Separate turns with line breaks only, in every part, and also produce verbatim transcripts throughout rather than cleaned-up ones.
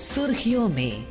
सुर्खियों में।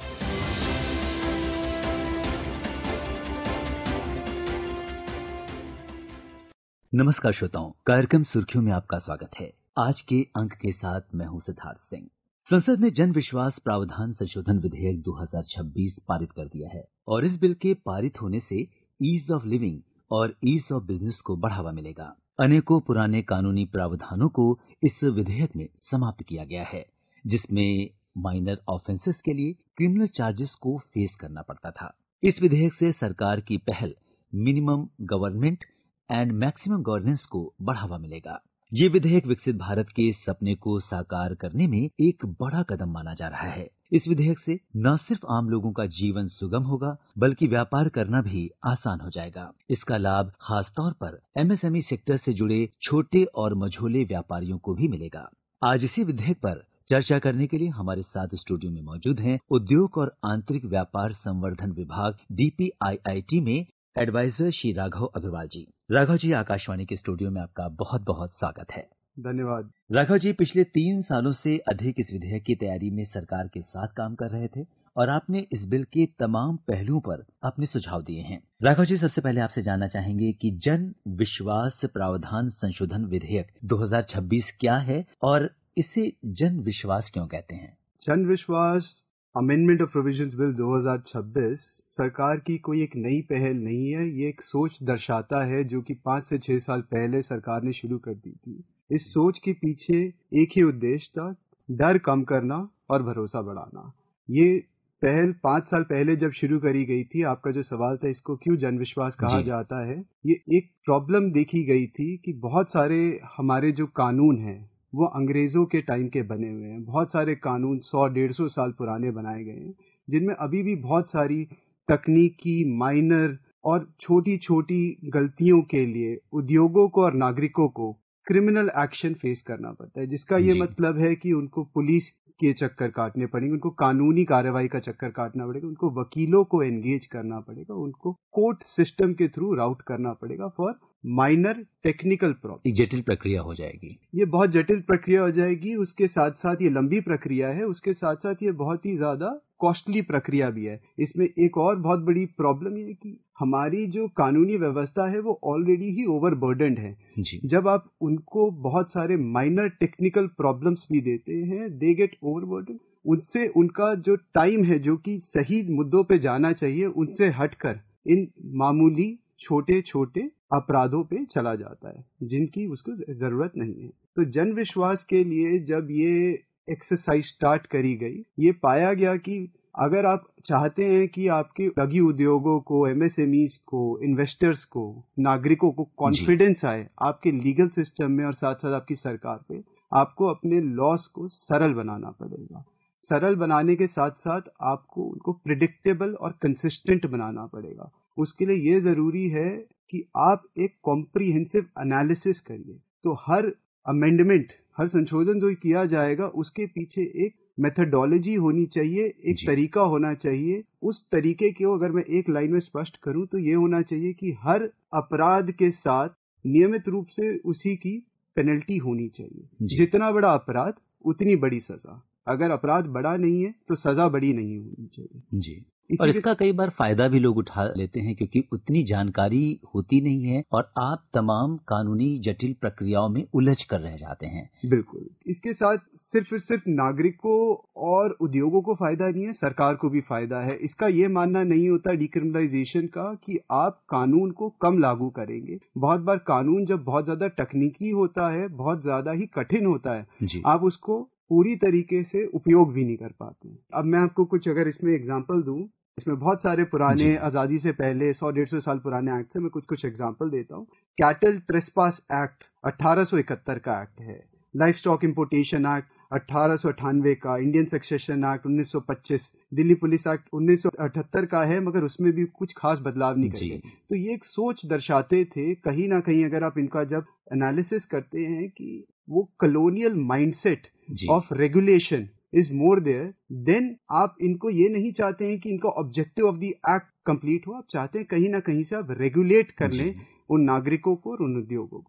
नमस्कार श्रोताओं, कार्यक्रम सुर्खियों में आपका स्वागत है। आज के अंक के साथ मैं हूं सिद्धार्थ सिंह। संसद ने जन विश्वास प्रावधान संशोधन विधेयक दो हज़ार छब्बीस पारित कर दिया है और इस बिल के पारित होने से ईज ऑफ लिविंग और ईज ऑफ बिजनेस को बढ़ावा मिलेगा। अनेकों पुराने कानूनी प्रावधानों को इस विधेयक में समाप्त किया गया है, जिसमें माइनर ऑफेंसेस के लिए क्रिमिनल चार्जेस को फेस करना पड़ता था। इस विधेयक से सरकार की पहल minimum government and maximum governance को बढ़ावा मिलेगा। ये विधेयक विकसित भारत के सपने को साकार करने में एक बड़ा कदम माना जा रहा है। इस विधेयक से न सिर्फ आम लोगों का जीवन सुगम होगा, बल्कि व्यापार करना भी आसान हो जाएगा। इसका लाभ खास तौर पर एमएसएमई सेक्टर से जुड़े छोटे और मझोले व्यापारियों को भी मिलेगा। आज इसी विधेयक पर चर्चा करने के लिए हमारे साथ स्टूडियो में मौजूद हैं उद्योग और आंतरिक व्यापार संवर्धन विभाग डीपीआईआईटी में एडवाइजर श्री राघव अग्रवाल जी। राघव जी, आकाशवाणी के स्टूडियो में आपका बहुत बहुत स्वागत है।
धन्यवाद।
राघव जी, पिछले तीन सालों से अधिक इस विधेयक की तैयारी में सरकार के साथ काम कर रहे थे और आपने इस बिल के तमाम पहलुओं पर अपने सुझाव दिए हैं। राघव जी, सबसे पहले आपसे जानना चाहेंगे कि जन विश्वास प्रावधान संशोधन विधेयक दो हज़ार छब्बीस क्या है और इसे जन विश्वास क्यों कहते हैं?
जन विश्वास अमेंडमेंट ऑफ प्रोविजंस बिल दो हज़ार छब्बीस सरकार की कोई एक नई पहल नहीं है। ये एक सोच दर्शाता है जो कि पांच से छह साल पहले सरकार ने शुरू कर दी थी। इस सोच के पीछे एक ही उद्देश्य था, डर कम करना और भरोसा बढ़ाना। ये पहल पांच साल पहले जब शुरू करी गई थी, आपका जो सवाल था इसको क्यों जन विश्वास कहा जाता है, ये एक प्रॉब्लम देखी गई थी कि बहुत सारे हमारे जो कानून हैं वो अंग्रेजों के टाइम के बने हुए हैं। बहुत सारे कानून सौ डेढ़ सौ साल पुराने बनाए गए हैं, जिनमें अभी भी बहुत सारी तकनीकी माइनर और छोटी छोटी गलतियों के लिए उद्योगों को और नागरिकों को क्रिमिनल एक्शन फेस करना पड़ता है। जिसका ये मतलब है कि उनको पुलिस के चक्कर काटने पड़ेंगे, उनको कानूनी कार्रवाई का चक्कर काटना पड़ेगा, उनको वकीलों को एंगेज करना पड़ेगा, उनको कोर्ट सिस्टम के थ्रू राउट करना पड़ेगा फॉर माइनर टेक्निकल प्रॉब्लम।
जटिल प्रक्रिया हो जाएगी,
ये बहुत जटिल प्रक्रिया हो जाएगी। उसके साथ साथ ये लंबी प्रक्रिया है, उसके साथ साथ ये बहुत ही ज्यादा कॉस्टली प्रक्रिया भी है। इसमें एक और बहुत बड़ी प्रॉब्लम ये है कि हमारी जो कानूनी व्यवस्था है वो ऑलरेडी ही ओवरबर्डन्ड है
जी।
जब आप उनको बहुत सारे माइनर टेक्निकल प्रॉब्लम्स भी देते हैं, दे गेट ओवरबर्डन। उनसे उनका जो टाइम है जो कि सही मुद्दों पे जाना चाहिए, उनसे हटकर इन मामूली छोटे छोटे अपराधों पे चला जाता है जिनकी उसको जरूरत नहीं है। तो जन विश्वास के लिए जब ये एक्सरसाइज स्टार्ट करी गई, ये पाया गया कि अगर आप चाहते हैं कि आपके लघु उद्योगों को, एमएसएमईज को, इन्वेस्टर्स को, नागरिकों को कॉन्फिडेंस आए आपके लीगल सिस्टम में और साथ साथ आपकी सरकार पे, आपको अपने लॉस को सरल बनाना पड़ेगा। सरल बनाने के साथ साथ आपको उनको प्रिडिक्टेबल और कंसिस्टेंट बनाना पड़ेगा। उसके लिए ये जरूरी है कि आप एक कॉम्प्रिहेंसिव एनालिसिस करिए। तो हर अमेंडमेंट, हर संशोधन जो किया जाएगा उसके पीछे एक मेथोडोलॉजी होनी चाहिए, एक तरीका होना चाहिए। उस तरीके को अगर मैं एक लाइन में स्पष्ट करूं तो ये होना चाहिए कि हर अपराध के साथ नियमित रूप से उसी की पेनल्टी होनी चाहिए। जितना बड़ा अपराध उतनी बड़ी सजा। अगर अपराध बड़ा नहीं है तो सजा बड़ी नहीं होनी चाहिए
जी। और इसका कई बार फायदा भी लोग उठा लेते हैं क्योंकि उतनी जानकारी होती नहीं है और आप तमाम कानूनी जटिल प्रक्रियाओं में उलझ कर रह जाते हैं।
बिल्कुल। इसके साथ सिर्फ सिर्फ नागरिकों और उद्योगों को फायदा नहीं है, सरकार को भी फायदा है। इसका ये मानना नहीं होता डिक्रिमिनलाइजेशन का कि आप कानून को कम लागू करेंगे। बहुत बार कानून जब बहुत ज्यादा तकनीकी होता है, बहुत ज्यादा ही कठिन होता है, आप उसको पूरी तरीके से उपयोग भी नहीं कर पाते। अब मैं आपको कुछ अगर इसमें एग्जांपल दूं, इसमें बहुत सारे पुराने आजादी से पहले सौ डेढ़ सौ साल पुराने एक्ट से मैं कुछ कुछ एग्जांपल देता हूं। कैटल ट्रेसपास एक्ट अठारह सौ इकहत्तर का एक्ट है। लाइफ स्टॉक इंपोर्टेशन एक्ट अठारह सौ अट्ठानवे का, इंडियन सक्सेशन एक्ट उन्नीस सौ पच्चीस, दिल्ली पुलिस एक्ट उन्नीस सौ अठहत्तर का है, मगर उसमें भी कुछ खास बदलाव नहीं करे। तो ये एक सोच दर्शाते थे कहीं ना कहीं, अगर आप इनका जब एनालिसिस करते हैं कि वो colonial mindset of regulation is more there, then आप इनको ये नहीं चाहते हैं कि इनका objective of the act complete हो। आप चाहते हैं कहीं ना कहीं से आप रेगुलेट कर लें उन नागरिकों को और उन उद्योगों को।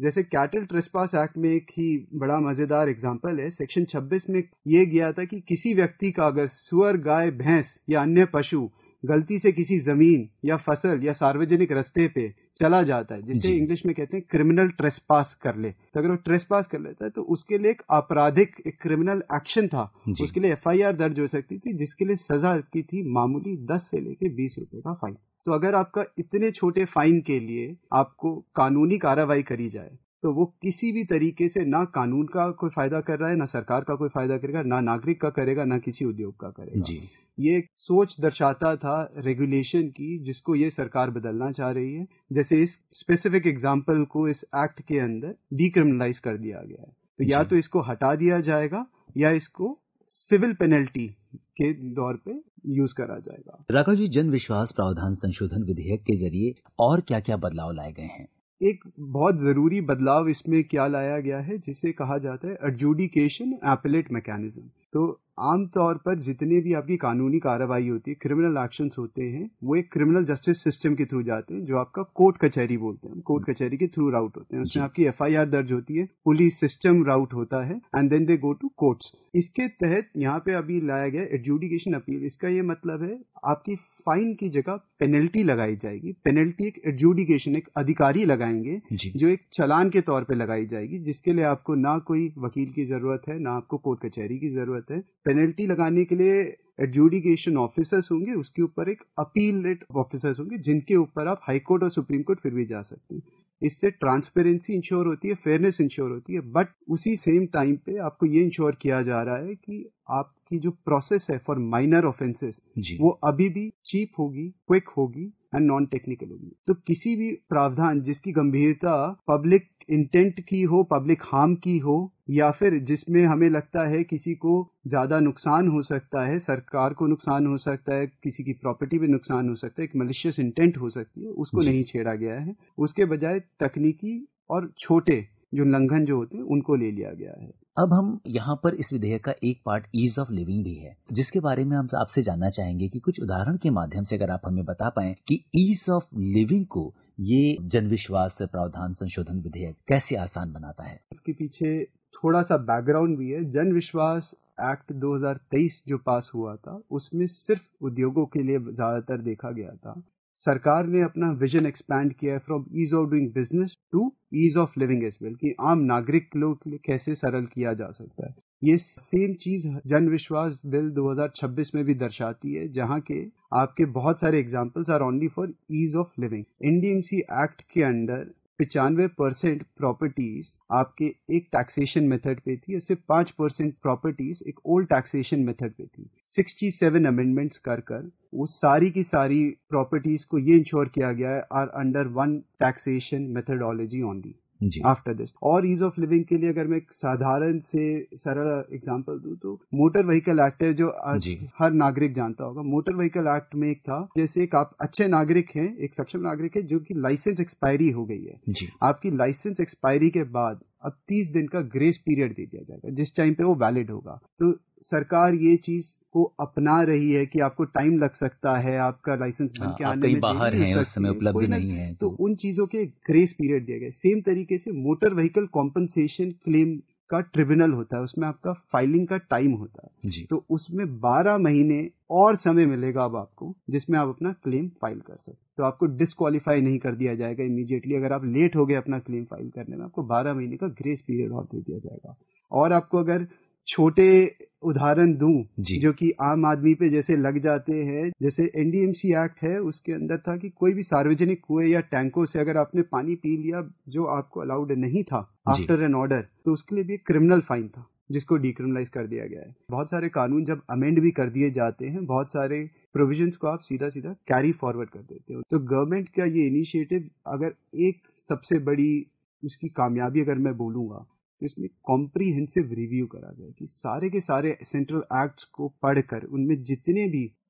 जैसे कैटल ट्रेसपास एक्ट में एक ही बड़ा मजेदार एग्जांपल है। सेक्शन छब्बीस में ये गया था कि किसी व्यक्ति का अगर सुअर, गाय, भैंस या अन्य पशु गलती से किसी जमीन या फसल या सार्वजनिक रास्ते पे चला जाता है, जिसे इंग्लिश में कहते हैं क्रिमिनल ट्रेसपास कर ले, तो अगर वो ट्रेसपास कर लेता है तो उसके लिए एक आपराधिक, एक क्रिमिनल एक्शन था, उसके लिए एफ आई आर दर्ज हो सकती थी, जिसके लिए सजा की थी मामूली दस से लेके बीस रुपए का फाइन। तो अगर आपका इतने छोटे फाइन के लिए आपको कानूनी कार्रवाई करी जाए तो वो किसी भी तरीके से ना कानून का कोई फायदा कर रहा है, ना सरकार का कोई फायदा करेगा, ना नागरिक का करेगा, ना किसी उद्योग का करेगा। जी। ये एक सोच दर्शाता था रेगुलेशन की, जिसको ये सरकार बदलना चाह रही है। जैसे इस स्पेसिफिक एग्जांपल को इस एक्ट के अंदर डीक्रिमिनलाइज कर दिया गया है, तो या तो इसको हटा दिया जाएगा या इसको सिविल पेनल्टी के दौर पे यूज करा जाएगा।
राघव जी, जन विश्वास प्रावधान संशोधन विधेयक के जरिए और क्या क्या बदलाव लाए गए हैं?
एक बहुत जरूरी बदलाव इसमें क्या लाया गया है, जिसे कहा जाता है एडजुडिकेशन एपेलेट मैकेनिज्म। तो आमतौर पर जितने भी आपकी कानूनी कार्रवाई होती है, क्रिमिनल एक्शंस होते हैं, वो एक क्रिमिनल जस्टिस सिस्टम के थ्रू जाते हैं, जो आपका कोर्ट कचहरी बोलते हैं, कोर्ट कचहरी के थ्रू राउट होते हैं। उसमें आपकी एफ आई आर दर्ज होती है, पुलिस सिस्टम राउट होता है, and then they go to courts. इसके तहत यहाँ पे अभी लाया गया एडजुडिकेशन अपील। इसका ये मतलब है आपकी फाइन की जगह पेनल्टी लगाई जाएगी। पेनल्टी एक एडजुडिकेशन, एक अधिकारी लगाएंगे, जो एक चालान के तौर पे लगाई जाएगी, जिसके लिए आपको ना कोई वकील की जरूरत है, ना आपको कोर्ट कचहरी की जरूरत है। पेनल्टी लगाने के लिए एडजुडिकेशन ऑफिसर्स होंगे, उसके ऊपर एक अपीलेट ऑफिसर्स होंगे, जिनके ऊपर आप हाई कोर्ट और सुप्रीम कोर्ट फिर भी जा सकते हैं। इससे ट्रांसपेरेंसी इंश्योर होती है, फेयरनेस इंश्योर होती है, बट उसी सेम टाइम पे आपको ये इंश्योर किया जा रहा है कि आपकी जो प्रोसेस है फॉर माइनर ऑफेंसेस, वो अभी भी चीप होगी, क्विक होगी एंड नॉन टेक्निकल होगी। तो किसी भी प्रावधान जिसकी गंभीरता पब्लिक इंटेंट की हो, पब्लिक हार्म की हो, या फिर जिसमें हमें लगता है किसी को ज्यादा नुकसान हो सकता है, सरकार को नुकसान हो सकता है, किसी की प्रॉपर्टी में नुकसान हो सकता है, एक मलिशियस इंटेंट हो सकती है, उसको नहीं छेड़ा गया है। उसके बजाय तकनीकी और छोटे जो उल्लंघन जो होते हैं उनको ले लिया गया है।
अब हम यहाँ पर इस विधेयक का एक पार्ट ईज ऑफ लिविंग भी है, जिसके बारे में हम आपसे जानना चाहेंगे कि कुछ उदाहरण के माध्यम से अगर आप हमें बता पाएं कि ईज ऑफ लिविंग को ये जन विश्वास प्रावधान संशोधन विधेयक कैसे आसान बनाता है।
इसके पीछे थोड़ा सा बैकग्राउंड भी है। जन विश्वास एक्ट दो हज़ार तेईस जो पास हुआ था, उसमें सिर्फ उद्योगों के लिए ज्यादातर देखा गया था। सरकार ने अपना विजन एक्सपैंड किया है from ease of doing business to ease of living as well, कि आम नागरिक लोग के लिए कैसे सरल किया जा सकता है। ये सेम चीज जन विश्वास बिल दो हज़ार छब्बीस में भी दर्शाती है, जहां के आपके बहुत सारे examples are only for ease of living. NDMC act के अंडर पचानवे परसेंट प्रॉपर्टीज आपके एक टैक्सेशन मेथड पे थी, इससे पांच परसेंट प्रॉपर्टीज एक ओल्ड टैक्सेशन मेथड पे थी। सड़सठ अमेंडमेंट्स कर कर वो सारी की सारी प्रॉपर्टीज को ये इंश्योर किया गया है are under one taxation methodology only after this. और ईज ऑफ लिविंग के लिए अगर मैं एक साधारण से सरल एग्जांपल दूं तो मोटर व्हीकल एक्ट है, जो आज हर नागरिक जानता होगा। मोटर व्हीकल एक्ट में एक था, जैसे एक आप अच्छे नागरिक हैं, एक सक्षम नागरिक है, जो कि लाइसेंस एक्सपायरी हो गई है जी। आपकी लाइसेंस एक्सपायरी के बाद अब तीस दिन का ग्रेस पीरियड दे दिया जाएगा, जिस टाइम पे वो वैलिड होगा। तो सरकार ये चीज को अपना रही है कि आपको टाइम लग सकता है, आपका लाइसेंस बन के आने में
बाहर हैं, उस समय उपलब्ध नहीं है,
तो उन चीजों के ग्रेस पीरियड दिया गया। सेम तरीके से मोटर व्हीकल कॉम्पनसेशन क्लेम का ट्रिब्यूनल होता है, उसमें आपका फाइलिंग का टाइम होता है जी। तो उसमें बारह महीने और समय मिलेगा अब आपको, जिसमें आप अपना क्लेम फाइल कर सकते। तो आपको डिस्क्वालीफाई नहीं कर दिया जाएगा इमीडिएटली। अगर आप लेट हो गए अपना क्लेम फाइल करने में, आपको बारह महीने का ग्रेस पीरियड और दे दिया जाएगा। और आपको अगर छोटे उदाहरण दूं जो कि आम आदमी पे जैसे लग जाते हैं, जैसे एनडीएमसी एक्ट है, उसके अंदर था कि कोई भी सार्वजनिक कुएं या टैंकों से अगर आपने पानी पी लिया जो आपको अलाउड नहीं था आफ्टर एन ऑर्डर, तो उसके लिए भी एक क्रिमिनल फाइन था, जिसको डीक्रिमिनलाइज कर दिया गया है। बहुत सारे कानून जब अमेंड भी कर दिए जाते हैं, बहुत सारे प्रोविजंस को आप सीधा सीधा कैरी फॉरवर्ड कर देते हो। तो गवर्नमेंट का ये इनिशिएटिव, अगर एक सबसे बड़ी उसकी कामयाबी अगर मैं बोलूंगा, इसमें कॉम्प्रीहेंसिव रिव्यू करा गया कि सारे के सारे सेंट्रल एक्ट्स को पढ़कर उनमें जितने भी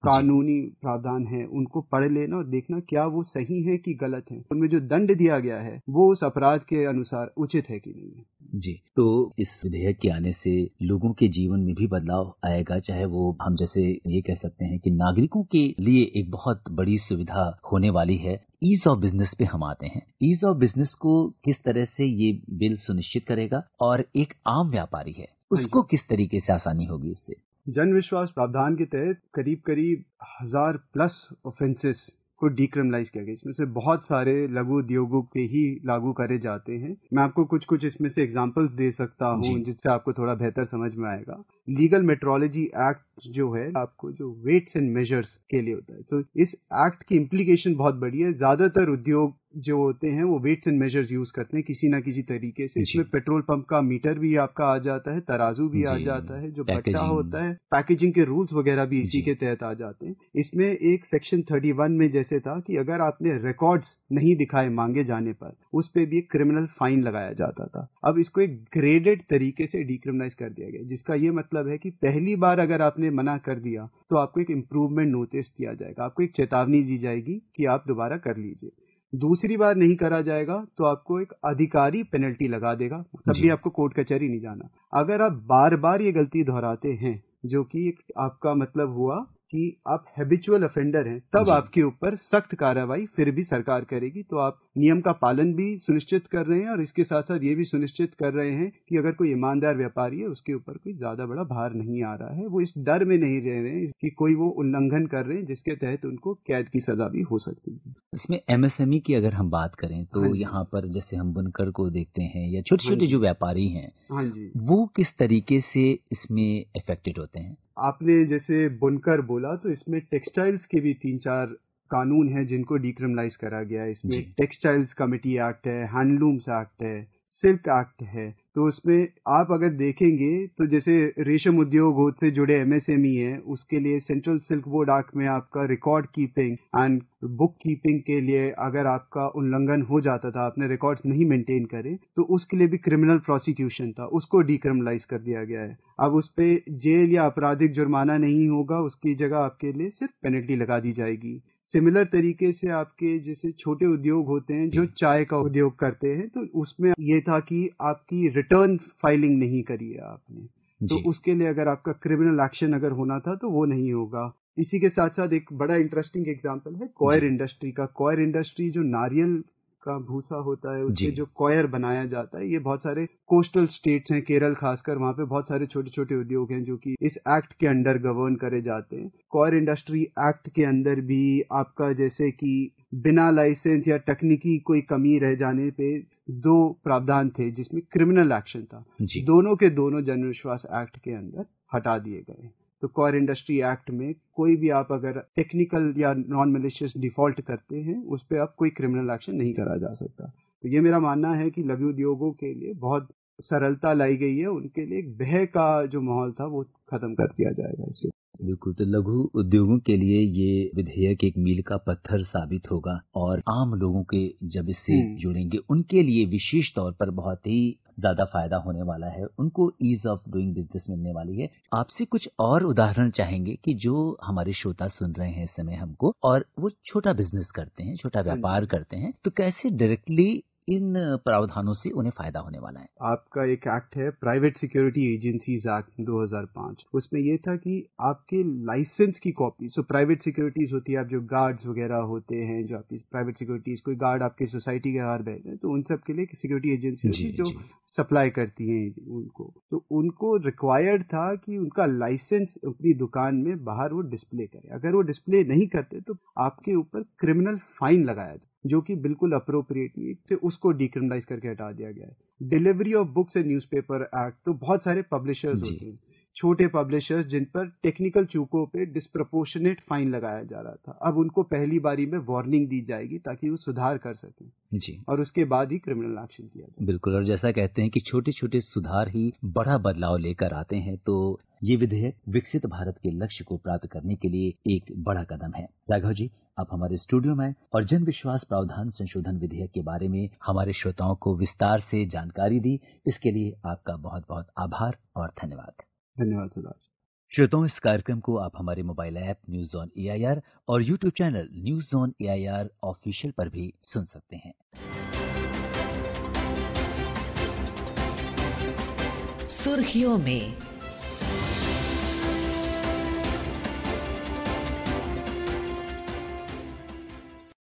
कानूनी प्रावधान है उनको पढ़ लेना और देखना क्या वो सही है कि गलत है, उनमें जो दंड दिया गया है वो उस अपराध के अनुसार उचित है कि नहीं है।
जी, तो इस विधेयक के आने से लोगों के जीवन में भी बदलाव आएगा, चाहे वो हम जैसे ये कह सकते हैं कि नागरिकों के लिए एक बहुत बड़ी सुविधा होने वाली है। ईज ऑफ बिजनेस पे हम आते हैं। ईज ऑफ बिजनेस को किस तरह से ये बिल सुनिश्चित करेगा और एक आम व्यापारी है उसको किस तरीके से आसानी होगी इससे?
जन विश्वास प्रावधान के तहत करीब करीब हजार प्लस ऑफेंसेस को डीक्रिमिनलाइज किया गया। इसमें से बहुत सारे लघु उद्योगों पे ही लागू करे जाते हैं। मैं आपको कुछ कुछ इसमें से एग्जांपल्स दे सकता हूं जिससे आपको थोड़ा बेहतर समझ में आएगा। लीगल मेट्रोलॉजी एक्ट जो है आपको जो वेट्स एंड मेजर्स के लिए होता है, तो इस एक्ट की इम्प्लीकेशन बहुत बड़ी है। ज्यादातर उद्योग जो होते हैं वो वेट्स एंड मेजर्स यूज करते हैं किसी ना किसी तरीके से। इसमें पेट्रोल पंप का मीटर भी आपका आ जाता है, तराजू भी आ जाता है, जो भट्टा होता है, पैकेजिंग के रूल्स वगैरह भी इसी के तहत आ जाते हैं। इसमें एक सेक्शन इकतीस में जैसे था कि अगर आपने रिकॉर्ड्स नहीं दिखाए मांगे जाने पर उस पे भी एक क्रिमिनल फाइन लगाया जाता था। अब इसको एक ग्रेडेड तरीके से डीक्रिमिनलाइज कर दिया गया, जिसका ये मतलब है कि पहली बार अगर आपने मना कर दिया तो आपको एक इम्प्रूवमेंट नोटिस दिया जाएगा, आपको एक चेतावनी दी जाएगी कि आप दोबारा कर लीजिए। दूसरी बार नहीं करा जाएगा तो आपको एक अधिकारी पेनल्टी लगा देगा, तब भी आपको कोर्ट कचहरी नहीं जाना। अगर आप बार बार ये गलती दोहराते हैं, जो कि एक आपका मतलब हुआ कि आप हैबिचुअल ऑफेंडर हैं, तब आपके ऊपर सख्त कार्रवाई फिर भी सरकार करेगी। तो आप नियम का पालन भी सुनिश्चित कर रहे हैं और इसके साथ साथ ये भी सुनिश्चित कर रहे हैं कि अगर कोई ईमानदार व्यापारी है उसके ऊपर कोई ज्यादा बड़ा भार नहीं आ रहा है, वो इस डर में नहीं रह रहे हैं कि कोई वो उल्लंघन कर रहे हैं जिसके तहत उनको कैद की सजा भी हो सकती है।
इसमें एमएसएमई की अगर हम बात करें तो यहाँ पर जैसे हम बुनकर को देखते हैं या छोटे छोटे जो व्यापारी हैं,
हाँ जी,
वो किस तरीके से इसमें इफेक्टेड होते हैं?
आपने जैसे बुनकर बोला तो इसमें टेक्सटाइल्स के भी तीन चार कानून हैं जिनको डीक्रिमिनलाइज करा गया है। इसमें टेक्सटाइल्स कमिटी एक्ट है, हैंडलूम्स एक्ट है, सिल्क एक्ट है। तो उसमें आप अगर देखेंगे तो जैसे रेशम उद्योग से जुड़े एमएसएमई है, उसके लिए सेंट्रल सिल्क बोर्ड एक्ट में आपका record keeping and book keeping के लिए अगर आपका उल्लंघन हो जाता था, आपने रिकॉर्ड्स नहीं मेंटेन करे, तो उसके लिए भी क्रिमिनल प्रोसिक्यूशन था, उसको डीक्रिमिनलाइज कर दिया गया है। अब उस पे जेल या आपराधिक जुर्माना नहीं होगा, उसकी जगह आपके लिए सिर्फ पेनल्टी लगा दी जाएगी। सिमिलर तरीके से आपके जैसे छोटे उद्योग होते हैं जो चाय का उद्योग करते हैं, तो उसमें ये था कि आपकी रिटर्न फाइलिंग नहीं करी है आपने, तो उसके लिए अगर आपका क्रिमिनल एक्शन अगर होना था तो वो नहीं होगा। इसी के साथ साथ एक बड़ा इंटरेस्टिंग एग्जांपल है कॉयर इंडस्ट्री का। कॉयर इंडस्ट्री जो नारियल का भूसा होता है उससे जो कॉयर बनाया जाता है, ये बहुत सारे कोस्टल स्टेट्स हैं, केरल खासकर, वहां पे बहुत सारे छोटे छोटे उद्योग हैं जो कि इस एक्ट के अंडर गवर्न करे जाते हैं। कॉयर इंडस्ट्री एक्ट के अंदर भी आपका जैसे कि बिना लाइसेंस या तकनीकी कोई कमी रह जाने पे दो प्रावधान थे जिसमें क्रिमिनल एक्शन था, दोनों के दोनों जन विश्वास एक्ट के अंदर हटा दिए गए। तो कॉयर इंडस्ट्री एक्ट में कोई भी आप अगर टेक्निकल या नॉन मैलिशियस डिफॉल्ट करते हैं उस पर आप कोई क्रिमिनल एक्शन नहीं करा जा सकता। तो ये मेरा मानना है कि लघु उद्योगों के लिए बहुत सरलता लाई गई है, उनके लिए एक भय का जो माहौल था वो खत्म कर दिया जाएगा इसके।
बिल्कुल, तो लघु उद्योगों के लिए ये विधेयक एक मील का पत्थर साबित होगा और आम लोगों के जब इससे जुड़ेंगे उनके लिए विशेष तौर पर बहुत ही ज्यादा फायदा होने वाला है, उनको ईज ऑफ डूइंग बिजनेस मिलने वाली है। आपसे कुछ और उदाहरण चाहेंगे कि जो हमारे श्रोता सुन रहे हैं इस समय हमको और वो छोटा बिजनेस करते हैं, छोटा व्यापार करते हैं, तो कैसे डायरेक्टली इन प्रावधानों से उन्हें फायदा होने वाला है?
आपका एक एक्ट है प्राइवेट सिक्योरिटी एजेंसीज एक्ट दो हज़ार पाँच। उसमें यह था कि आपके लाइसेंस की कॉपी, सो प्राइवेट सिक्योरिटीज होती है, आप जो गार्ड्स वगैरह होते हैं, जो आपकी प्राइवेट सिक्योरिटीज, कोई गार्ड आपकी सोसाइटी के बाहर बैठे हैं, तो उन सब के लिए सिक्योरिटी एजेंसी होती है जो सप्लाई करती है उनको। तो उनको रिक्वायर्ड था कि उनका लाइसेंस अपनी दुकान में बाहर वो डिस्प्ले करे। अगर वो डिस्प्ले नहीं करते तो आपके ऊपर क्रिमिनल फाइन लगाया जाए, जो कि बिल्कुल अप्रोप्रिएट नहीं थे, उसको डीक्रिमिनलाइज करके हटा दिया गया है। Delivery of books and newspaper act, तो बहुत सारे पब्लिशर्स होते हैं, छोटे पब्लिशर्स जिन पर टेक्निकल चूकों पे डिस्प्रपोर्शनेट फाइन लगाया जा रहा था, अब उनको पहली बारी में वार्निंग दी जाएगी ताकि वो सुधार कर सकें
जी,
और उसके बाद ही क्रिमिनल एक्शन किया जाए।
बिल्कुल, और जैसा कहते हैं कि छोटे छोटे सुधार ही बड़ा बदलाव लेकर आते हैं, तो ये विधेयक विकसित भारत के लक्ष्य को प्राप्त करने के लिए एक बड़ा कदम है। राघव जी, आप हमारे स्टूडियो में और जन विश्वास प्रावधान संशोधन विधेयक के बारे में हमारे श्रोताओं को विस्तार से जानकारी दी, इसके लिए आपका बहुत बहुत आभार और धन्यवाद।
धन्यवाद सुधार।
श्रोताओं, इस कार्यक्रम को आप हमारे mobile app news on AIR और YouTube channel news on AIR official पर भी सुन सकते हैं।
सुर्खियों में